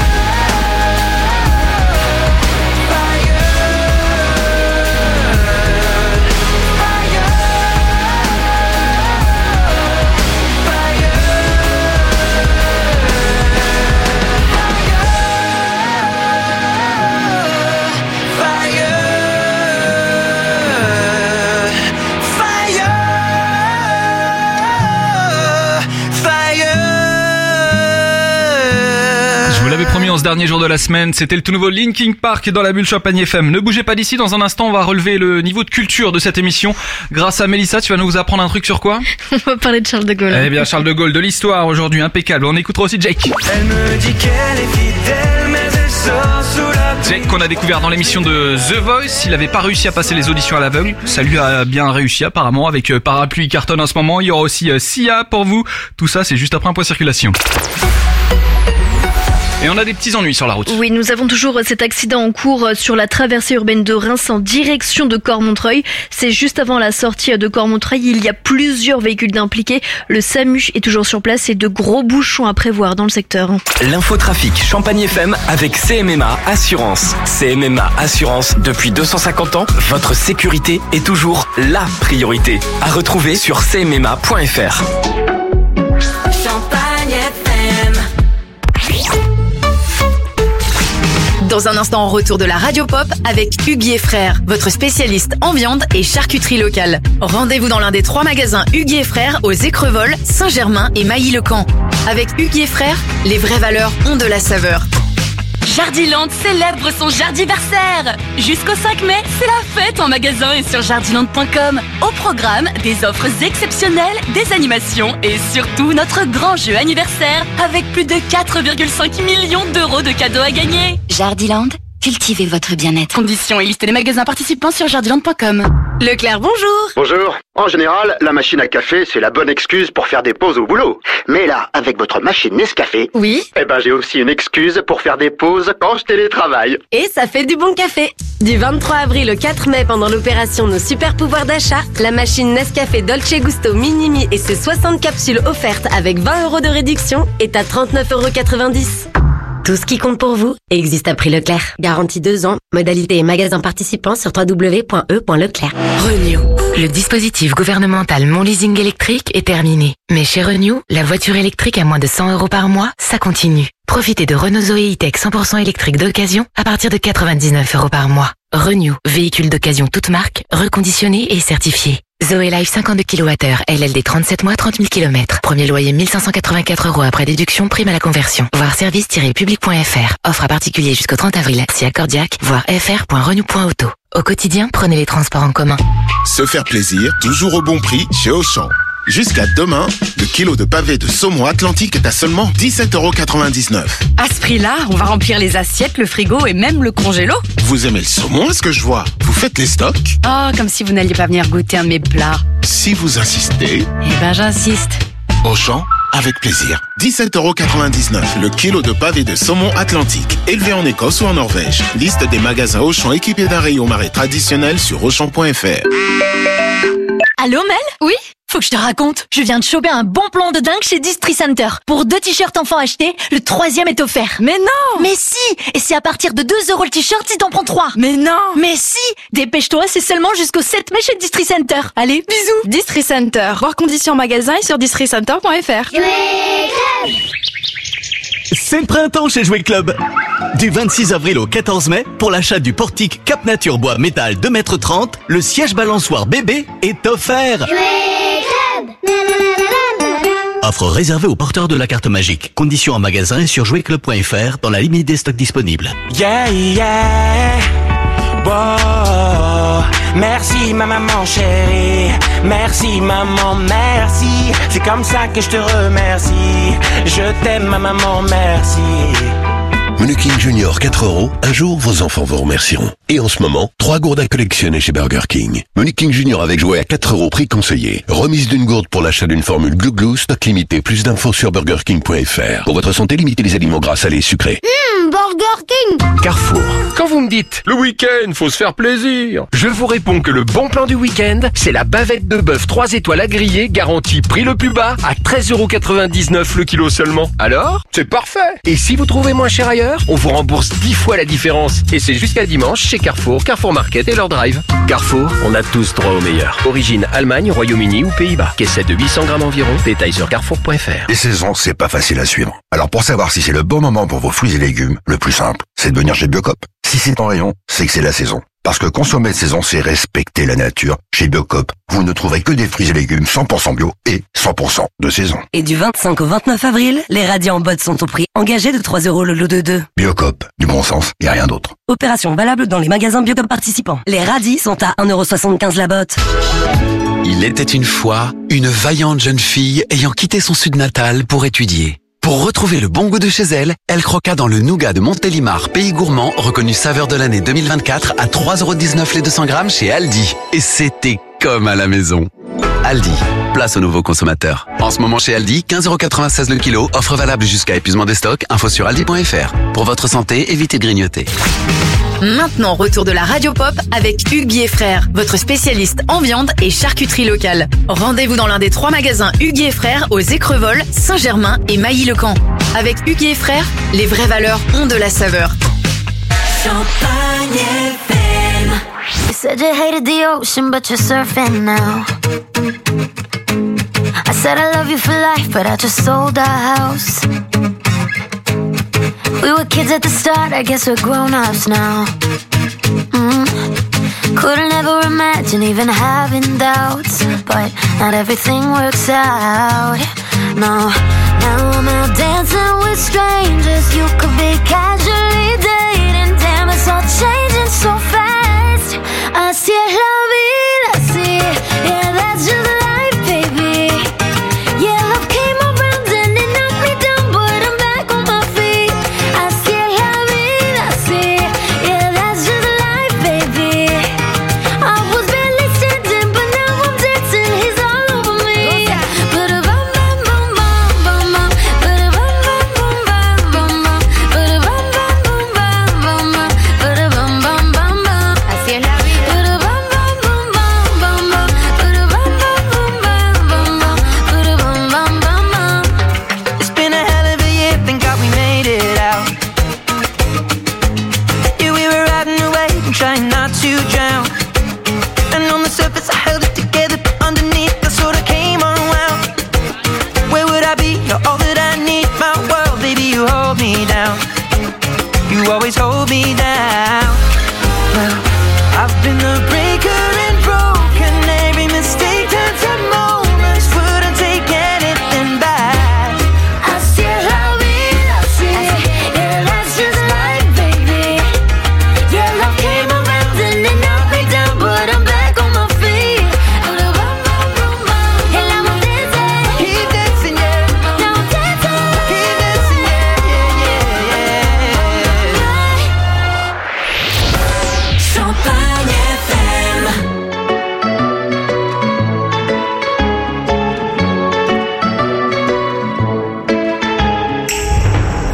Promis en ce dernier jour de la semaine, c'était le tout nouveau Linkin Park dans la bulle Champagne F M. Ne bougez pas d'ici, dans un instant on va relever le niveau de culture de cette émission. Grâce à Mélissa, tu vas nous apprendre un truc sur quoi? On va parler de Charles de Gaulle. Eh bien Charles de Gaulle, de l'histoire aujourd'hui, impeccable. On écoutera aussi Jake. Elle me dit qu'elle est fidèle, mais elle sort sous la pluie. Jake qu'on a découvert dans l'émission de The Voice. Il avait pas réussi à passer les auditions à l'aveugle. Ça lui a bien réussi apparemment avec Parapluie cartonne en ce moment. Il y aura aussi Sia pour vous. Tout ça c'est juste après un point circulation. Et on a des petits ennuis sur la route. Oui, nous avons toujours cet accident en cours sur la traversée urbaine de Reims en direction de Cormontreuil. C'est juste avant la sortie de Cormontreuil. Il y a plusieurs véhicules impliqués. Le SAMU est toujours sur place et de gros bouchons à prévoir dans le secteur. L'infotrafic Champagne F M avec C M M A Assurance. C M M A Assurance, depuis deux cent cinquante ans, votre sécurité est toujours la priorité. À retrouver sur c m m a point f r. Champagne F M. Dans un instant, retour de la Radio Pop avec Hugues et Frères, votre spécialiste en viande et charcuterie locale. Rendez-vous dans l'un des trois magasins Hugues et Frères aux Écrevols, Saint-Germain et Mailly-le-Camp. Avec Hugues et Frères, les vraies valeurs ont de la saveur. Jardiland célèbre son jardiversaire. Jusqu'au cinq mai, c'est la fête en magasin et sur jardiland point com. Au programme, des offres exceptionnelles, des animations et surtout notre grand jeu anniversaire avec plus de quatre virgule cinq millions d'euros de cadeaux à gagner. Jardiland, cultivez votre bien-être. Conditions et liste des magasins participants sur jardiland point com. Leclerc, bonjour. Bonjour. En général, la machine à café, c'est la bonne excuse pour faire des pauses au boulot. Mais là, avec votre machine Nescafé, oui, eh ben j'ai aussi une excuse pour faire des pauses quand je télétravaille. Et ça fait du bon café. Du vingt-trois avril au quatre mai, pendant l'opération Nos Super Pouvoirs d'achat, la machine Nescafé Dolce Gusto Minimi et ses soixante capsules offertes avec vingt euros de réduction est à trente-neuf euros quatre-vingt-dix. Tout ce qui compte pour vous existe à prix Leclerc. Garantie deux ans, modalité et magasin participants sur w w w point e point leclerc. Renew. Le dispositif gouvernemental Mon Leasing électrique est terminé. Mais chez Renew, la voiture électrique à moins de cent euros par mois, ça continue. Profitez de Renault Zoé E-Tech cent pour cent électrique d'occasion à partir de quatre-vingt-dix-neuf euros par mois. Renew, véhicule d'occasion toute marque, reconditionné et certifié. Zoé Life cinquante-deux kilowattheures, L L D trente-sept mois, trente mille kilomètres. Premier loyer mille cinq cent quatre-vingt-quatre euros après déduction, prime à la conversion. Voir service tiret public point f r. Offre à particulier jusqu'au trente avril. Si accordiaque, voir f r point renew point auto. Au quotidien, prenez les transports en commun. Se faire plaisir, toujours au bon prix chez Auchan. Jusqu'à demain, le kilo de pavé de saumon Atlantique est à seulement dix-sept euros quatre-vingt-dix-neuf. À ce prix-là, on va remplir les assiettes, le frigo et même le congélo. Vous aimez le saumon, est-ce que je vois? Vous faites les stocks? Oh, comme si vous n'alliez pas venir goûter un de mes plats. Si vous insistez... Eh ben, j'insiste. Auchan, avec plaisir. dix-sept euros quatre-vingt-dix-neuf, le kilo de pavé de saumon Atlantique, élevé en Écosse ou en Norvège. Liste des magasins Auchan équipés d'un rayon marais traditionnel sur auchan point f r. Allô Mel? Oui? Faut que je te raconte, je viens de choper un bon plan de dingue chez Distri Center. Pour deux t-shirts enfants achetés, le troisième est offert. Mais non! Mais si! Et c'est à partir de deux euros le t-shirt si t'en prends trois. Mais non! Mais si! Dépêche-toi, c'est seulement jusqu'au sept mai chez Distri Center. Allez, bisous! Distri Center. Voir conditions magasin et sur distri center point f r. C'est le printemps chez Jouet Club. Du vingt-six avril au quatorze mai, pour l'achat du portique Cap Nature Bois Métal deux mètres trente, le siège balançoire bébé est offert. Offre réservée aux porteurs de la carte magique. Conditions en magasin et sur jouet club point f r dans la limite des stocks disponibles. Yeah, yeah. Wow. Merci ma maman chérie. Merci maman, merci. C'est comme ça que je te remercie. Je t'aime ma maman, merci. Menu King Junior quatre euros, un jour vos enfants vous remercieront. Et en ce moment, trois gourdes à collectionner chez Burger King. Menu King Junior avec jouet à quatre euros, prix conseillé. Remise d'une gourde pour l'achat d'une formule Glou Glou, stock limité. Plus d'infos sur burger king point f r. Pour votre santé, limitez les aliments gras, salés et sucrés. Mmh, Burger King. Carrefour. Quand vous me dites, le week-end, faut se faire plaisir, je vous réponds que le bon plan du week-end, c'est la bavette de bœuf trois étoiles à griller, garantie prix le plus bas, à treize euros quatre-vingt-dix-neuf le kilo seulement. Alors, c'est parfait. Et si vous trouvez moins cher ailleurs, on vous rembourse dix fois la différence. Et c'est jusqu'à dimanche chez Carrefour, Carrefour Market et leur drive. Carrefour, on a tous droit au meilleur. Origine Allemagne, Royaume-Uni ou Pays-Bas. Caissette de huit cents grammes environ. Détail sur carrefour point f r. Les saisons, c'est pas facile à suivre. Alors pour savoir si c'est le bon moment pour vos fruits et légumes, le plus simple, c'est de venir chez Biocop. Si c'est en rayon, c'est que c'est la saison. Parce que consommer de saison, c'est respecter la nature. Chez Biocop, vous ne trouverez que des fruits et légumes cent pour cent bio et cent pour cent de saison. Et du vingt-cinq au vingt-neuf avril, les radis en botte sont au prix engagé de trois euros le lot de deux. Biocop, du bon sens et rien d'autre. Opération valable dans les magasins Biocop participants. Les radis sont à un euro soixante-quinze la botte. Il était une fois une vaillante jeune fille ayant quitté son sud natal pour étudier. Pour retrouver le bon goût de chez elle, elle croqua dans le nougat de Montélimar, pays gourmand, reconnu saveur de l'année deux mille vingt-quatre à trois euros dix-neuf les deux cents grammes chez Aldi. Et c'était comme à la maison. Aldi, place aux nouveaux consommateurs. En ce moment chez Aldi, quinze euros quatre-vingt-seize le kilo, offre valable jusqu'à épuisement des stocks, info sur aldi point f r. Pour votre santé, évitez de grignoter. Maintenant, retour de la Radio Pop avec Hugues et Frères, votre spécialiste en viande et charcuterie locale. Rendez-vous dans l'un des trois magasins Hugues et Frères aux Écrevols, Saint-Germain et Mailly-le-Camp. Avec Hugues et Frères, les vraies valeurs ont de la saveur. Champagne F M. You said you hated the ocean, but you're surfing now. I said I love you for life, but I just sold our house. We were kids at the start, I guess we're grown-ups now. Mm. Couldn't ever imagine even having doubts, but not everything works out. No, now I'm out dancing with strangers. You could be casually dating. Damn, it's all changing so fast. Así es la vida, así. Yeah, that's just life, baby. Yeah, love came around and it knocked me down, but I'm back on my feet. Así es la vida, así. Yeah, that's just life, baby. I was barely standing, but now I'm dancing. He's all over me. Ba-da-bum, bum, bum, bum, bum, bum. Ba-da-bum,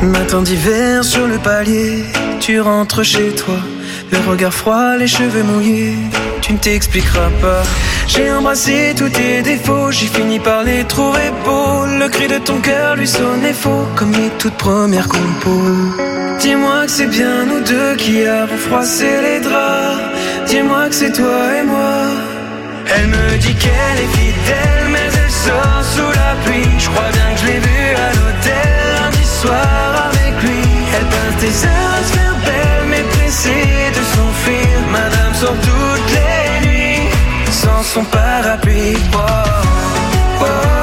Matin d'hiver sur le palier, tu rentres chez toi, le regard froid, les cheveux mouillés, tu ne t'expliqueras pas. J'ai embrassé tous tes défauts, j'ai fini par les trouver beaux. Le cri de ton cœur lui sonnait faux, comme les toutes premières compos. Dis-moi que c'est bien nous deux qui avons froissé les draps. Dis-moi que c'est toi et moi. Elle me dit qu'elle est fidèle, mais elle sort sous la pluie. Je crois bien que je l'ai vue à l'hôtel lundi soir avec lui. Elle passe des heures à se faire belle, mais pressée de s'enfuir. Madame sort toutes les nuits sans son parapluie. Oh, oh, oh,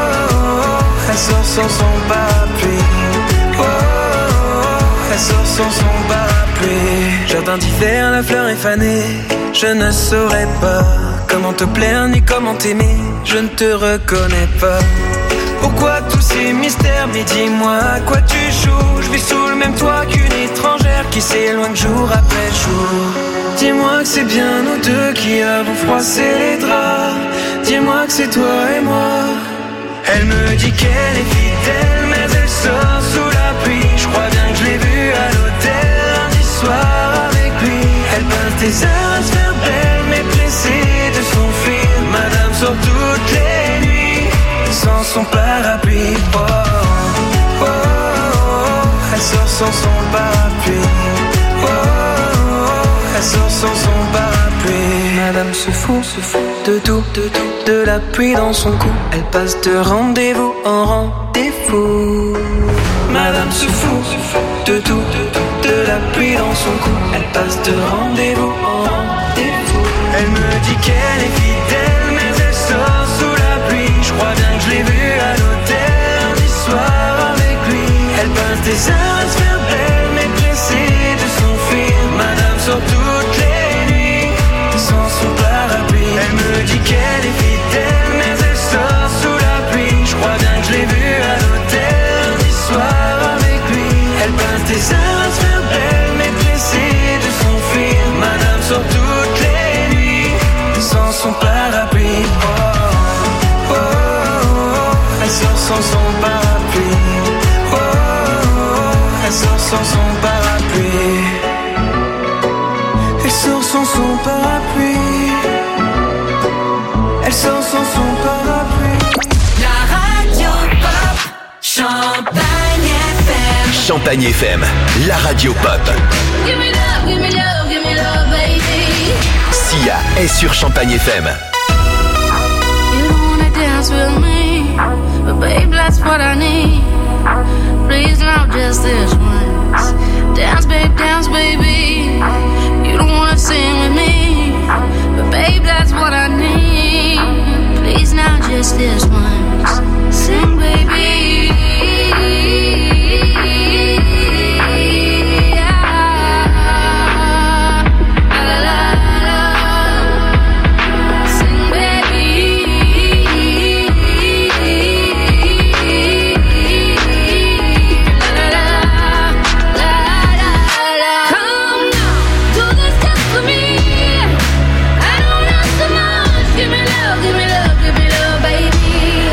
oh. Elle sort sans son parapluie. Oh, oh, oh. Elle sort sans son parapluie. Jardin d'hiver, la fleur est fanée. Je ne saurais pas comment te plaire ni comment t'aimer. Je ne te reconnais pas. Pourquoi tous ces mystères? Mais dis-moi à quoi tu joues. Je vis sous le même toit qu'une étrangère qui s'éloigne jour après jour. Dis-moi que c'est bien nous deux qui avons froissé les draps. Dis-moi que c'est toi et moi. Elle me dit qu'elle est fidèle, mais elle sort sous la pluie. Je crois bien que je l'ai vue à l'hôtel lundi soir avec lui. Elle passe des heures à se faire belle, mais pressée de s'enfuir. Madame sort toutes les nuits sans son parapluie. Oh, oh, oh, oh. Elle sort sans son parapluie. Oh, oh, oh. Elle sort sans son parapluie. Madame se fout, se fout de tout, de tout, de la pluie dans son cou. Elle passe de rendez-vous en rendez-vous. Madame se fout, se fout de tout, de tout, de la pluie dans son cou. Elle passe de rendez-vous en rendez-vous. Elle me dit qu'elle est fidèle, mais elle sort sous la pluie. Je crois bien que je l'ai vue à l'hôtel lundi soir avec lui. Elle passe des heures à se faire belle, mais pressée de s'enfuir. Madame sort toutes les nuits sans son parapluie. Elle me dit qu'elle est fidèle, mais elle sort sous la pluie. Je crois bien que je l'ai vue à l'hôtel lundi soir avec lui. Elle passe des heures à se faire belle, mais pressée de s'enfuir. Madame sort toutes les nuits sans son parapluie. Oh, oh, oh, oh. Elle sort sans son parapluie. Oh, oh, oh. Elle sort sans son parapluie. Elle sort sans son parapluie. Elle sort sans son parapluie. La radio pop, Champagne F M. Champagne F M, la radio pop. Give me love, give me love, give me love, baby. Sia est sur Champagne F M. You don't wanna dance with me, but babe, that's what I need. Please not just this once. Dance, babe, dance, baby. You don't wanna sing with me, but babe, that's what I need. Please not just this once. Sing, baby. Give me love, give me love, baby.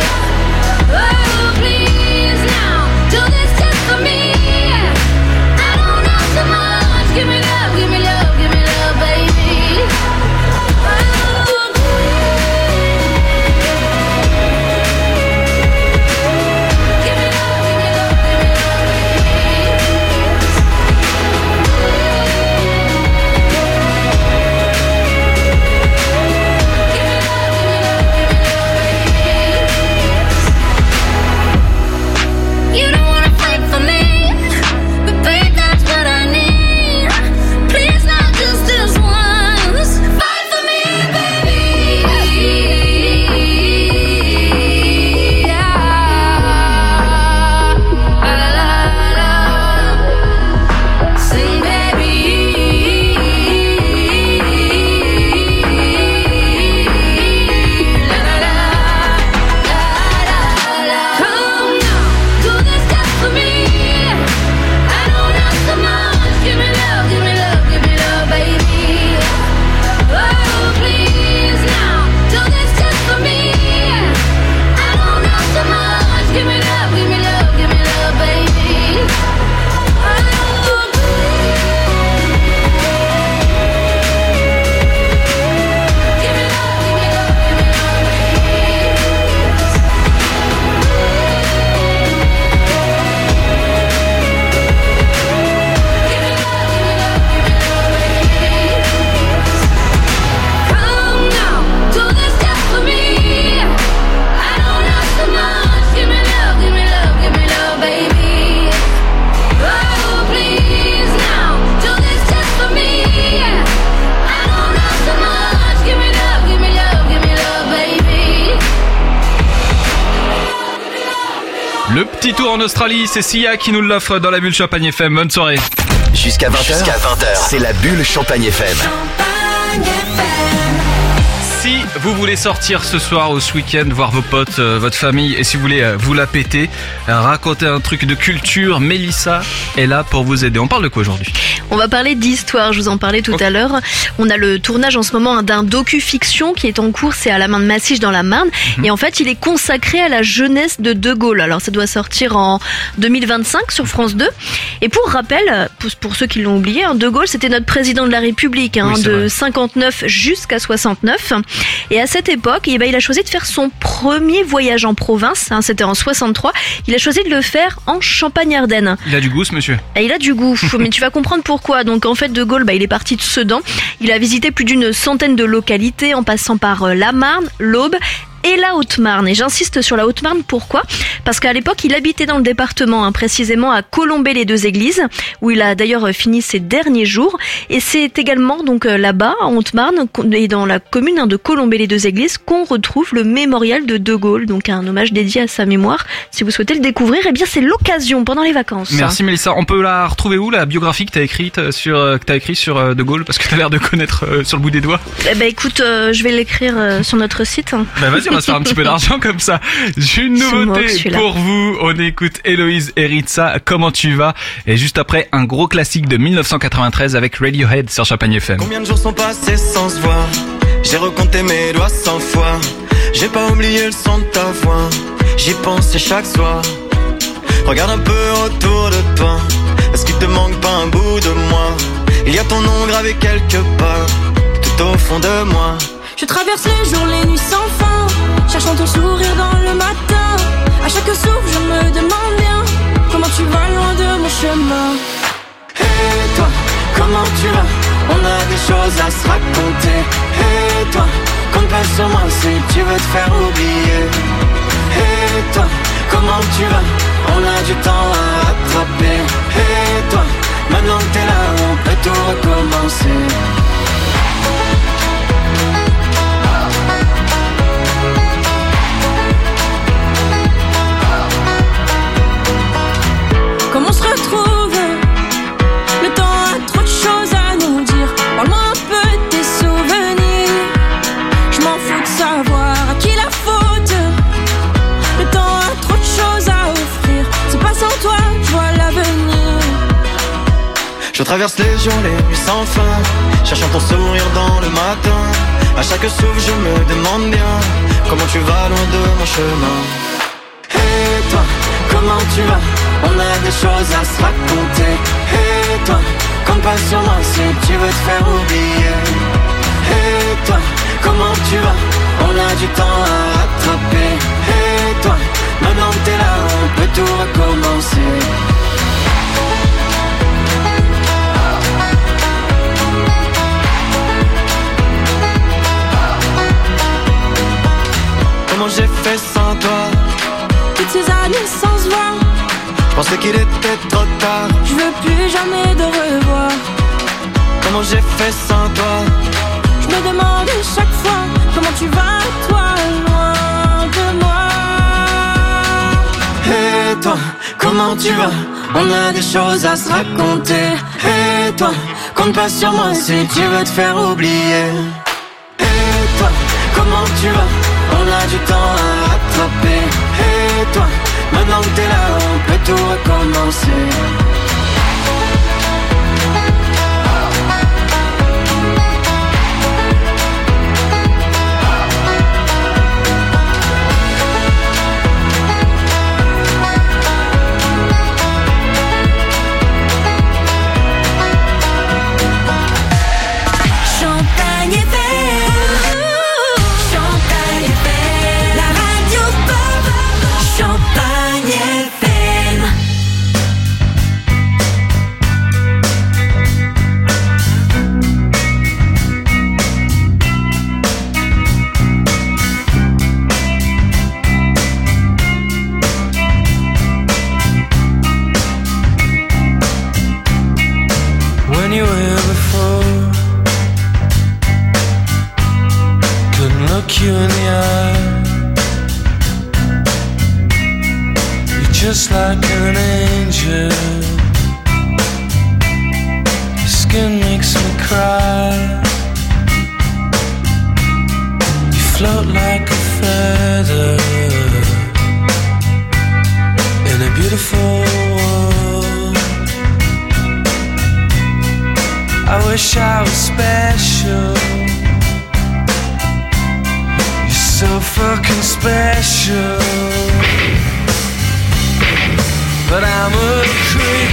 petit tour en Australie, c'est Sia qui nous l'offre dans la bulle Champagne F M. Bonne soirée. Jusqu'à vingt heures, Jusqu'à vingt heures, c'est la bulle Champagne F M. Si vous voulez sortir ce soir ou ce week-end, voir vos potes, euh, votre famille, et si vous voulez euh, vous la péter, euh, raconter un truc de culture, Mélissa est là pour vous aider. On parle de quoi aujourd'hui ? On va parler d'histoire, je vous en parlais tout okay. à l'heure. On a le tournage en ce moment d'un docu-fiction qui est en cours, c'est à la main de Massige dans la Marne. Mm-hmm. Et en fait, il est consacré à la jeunesse de De Gaulle. Alors ça doit sortir en deux mille vingt-cinq sur France deux. Et pour rappel, pour, pour ceux qui l'ont oublié, hein, De Gaulle c'était notre président de la République hein, oui, de vrai. cinquante-neuf jusqu'à soixante-neuf. Et à cette époque, eh ben, il a choisi de faire son premier voyage en province, hein, c'était en soixante-trois. Il a choisi de le faire en Champagne-Ardenne. Il a du goût ce monsieur. Et il a du goût, mais tu vas comprendre pourquoi. Donc en fait, De Gaulle, bah, il est parti de Sedan. Il a visité plus d'une centaine de localités en passant par euh, la Marne, l'Aube et la Haute-Marne. Et j'insiste sur la Haute-Marne, pourquoi ? Parce qu'à l'époque, il habitait dans le département, hein, précisément à Colombey-les-Deux-Églises, où il a d'ailleurs fini ses derniers jours. Et c'est également donc là-bas, en Haute-Marne, et dans la commune hein, de Colombey-les-Deux-Églises, qu'on retrouve le mémorial de De Gaulle, donc un hommage dédié à sa mémoire. Si vous souhaitez le découvrir, eh bien c'est l'occasion pendant les vacances. Merci Mélissa. On peut la retrouver où, la biographie que t'as écrite sur, que t'as écrite sur De Gaulle ? Parce que t'as l'air de connaître euh, sur le bout des doigts. Eh ben écoute, euh, je vais l'écrire euh, sur notre site. Bah vas-y, on va se faire un petit peu d'argent comme ça. J'ai une nouveauté pour vous. On écoute Héloïse et Ritza, Comment tu vas ? Et juste après, un gros classique de dix-neuf cent quatre-vingt-treize avec Radiohead sur Champagne F M. Combien de jours sont passés sans se voir ? J'ai recompté mes doigts cent fois. J'ai pas oublié le son de ta voix. J'y pensais chaque soir. Regarde un peu autour de toi. Est-ce qu'il te manque pas un bout de moi ? Il y a ton nom gravé quelque part, tout au fond de moi. Je traverse les jours, les nuits sans fin, cherchant ton sourire dans le matin. À chaque souffle, je me demande bien comment tu vas loin de mon chemin. Et toi, comment tu vas ? On a des choses à se raconter. Et toi, compte pas sur moi si tu veux te faire oublier. Et toi, comment tu vas ? On a du temps à rattraper. Et toi, maintenant que t'es là, on peut tout recommencer. Comme on se retrouve, le temps a trop de choses à nous dire. Parle-moi un peu de tes souvenirs. Je m'en fous de savoir à qui la faute. Le temps a trop de choses à offrir. C'est pas sans toi, je vois l'avenir. Je traverse les jours, les nuits sans fin, cherchant ton sourire dans le matin. À chaque souffle, je me demande bien comment tu vas loin de mon chemin. Et toi, comment tu vas ? On a des choses à se raconter. Et toi, compte pas sur moi si tu veux te faire oublier. Et toi, comment tu vas ? On a du temps à rattraper. Et toi, maintenant que t'es là, on peut tout recommencer. Comment j'ai fait sans toi ? Toutes ces années sans se voir. Je pensais qu'il était trop tard. Je veux plus jamais te revoir. Comment j'ai fait sans toi ? Je me demande chaque fois comment tu vas, toi, loin de moi. Et toi, comment tu vas ? On a des choses à se raconter. Et toi, compte pas sur moi si tu veux te faire oublier. Et toi, comment tu vas ? On a du temps à rattraper. Et toi, maintenant que t'es là, on peut tout recommencer. Champagne F M, Champagne F M, la radio pop, Champagne F M. just like an angel. Your skin makes me cry. You float like a feather in a beautiful world. I wish I was special. You're so fucking special. But I'm a creep.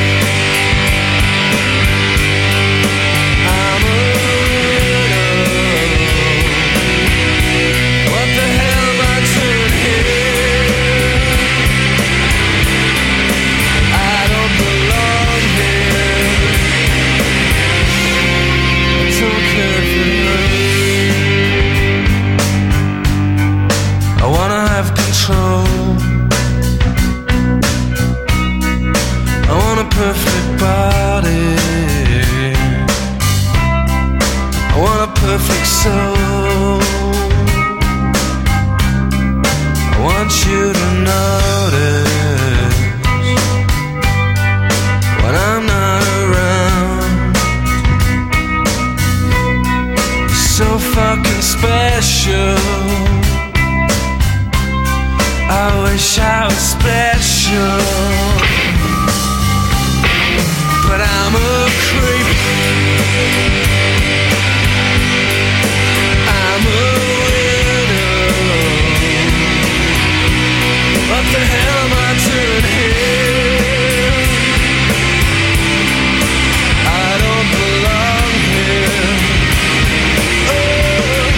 I'm a widow. What the hell am I doing here? I don't belong here. I don't care for you. I wanna have control. I want a perfect body. I want a perfect soul. I want you to notice when I'm not around. You're so fucking special. I wish I was special. But I'm a creep. I'm a widow. What the hell am I doing here? I don't belong here. Oh,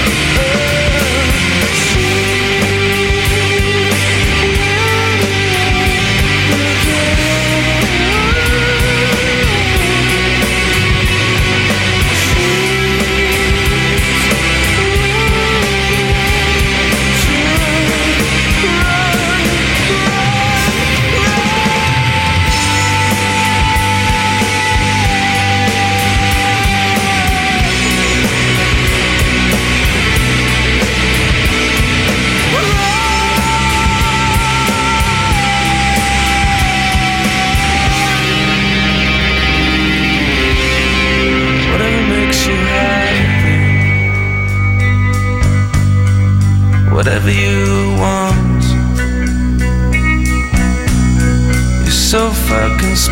whatever you want. You're so fucking special.